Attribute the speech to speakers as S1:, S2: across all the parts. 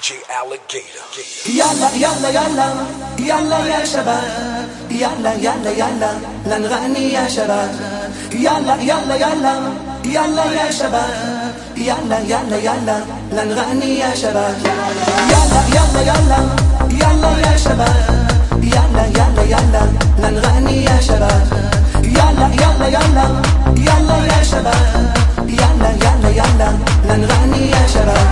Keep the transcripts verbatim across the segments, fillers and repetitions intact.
S1: جي Alligator.
S2: يلا يلا يلا يلا يا شباب، يلا يلا يلا لنغني يا شباب. يلا يلا يلا يلا يا شباب، يلا يلا يلا لنغني يا شباب. يلا يلا يلا يلا يا شباب، يلا يلا يلا لنغني يا شباب. يلا يلا يلا يلا يا شباب، يلا يلا يلا لنغني يا شباب.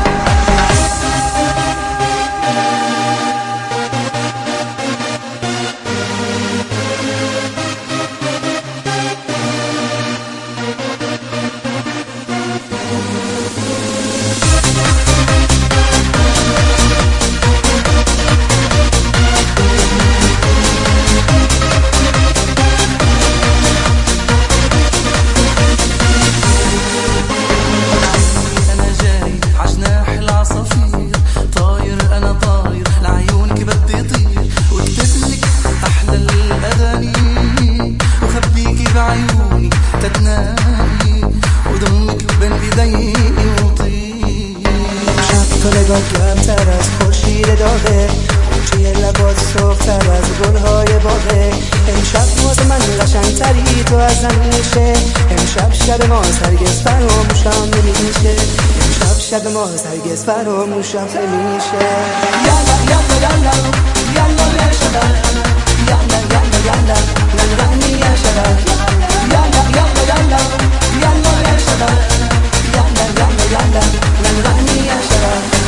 S3: کمتر از خورشید داغه، خوشی لبات سرختر از گلهای باغه. امشب واسه من قشنگتری تو از همیشه، امشب شب ما هرگز فراموشم نمیشه، امشب شب ما هرگز فراموشم نمیشه.
S2: یالا یالا یالا یالا یا شباب، یالا یالا یالا لنغنی یا شباب. یالا یالا یالا یالا یا شباب، یالا یالا یالا لنغنی یا شباب.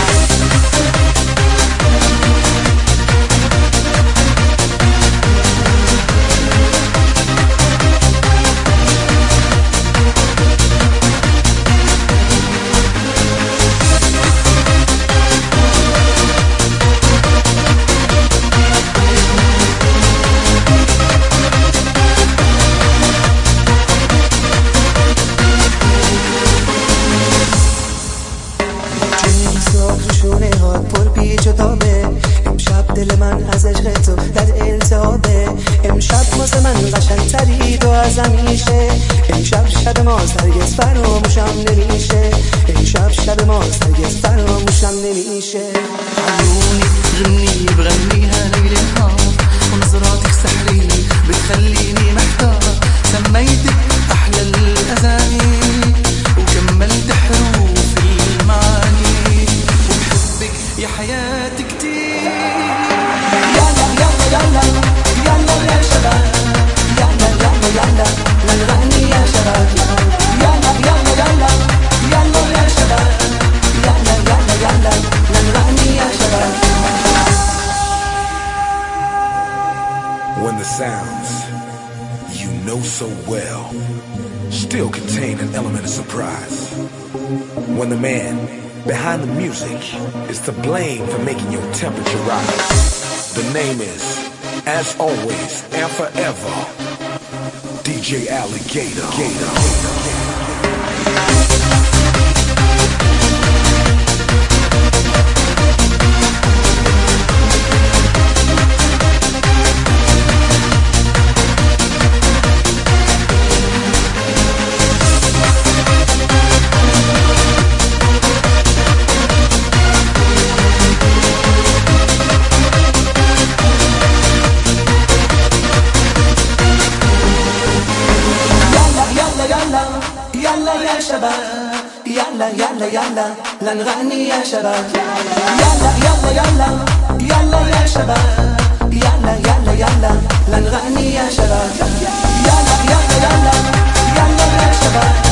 S3: امشب دل من از عشق تو در التهابه، امشب واسه من قشنگتری تو از همیشه، امشب شب ما هرگز فراموشم نمیشه، امشب شب ما هرگز فراموشم نمیشه.
S4: عيوني غني بغنيها ليل نهار، ونظراتك سحرية بتخليني محتار. سميتك أحلى الأغاني وكملت حروف المعاني، وبحبك يا حياتي كتير.
S2: يلا يلا يلا يلا يا شباب، يلا يلا يلا لنغني يا شباب. يلا يلا يلا يلا يا شباب، يلا يلا يلا لنغني يا شباب.
S1: When the sounds you know so well still contain an element of surprise, when the man behind the music is to blame for making your temperature rise, the name is, as always and forever, D J Alligator.
S2: يلا يا شباب، يلا يلا يلا لنغني يا شباب. يلا يلا يلا يلا يا شباب، يلا يلا يلا لنغني يا شباب. يلا يلا يلا يلا يا شباب.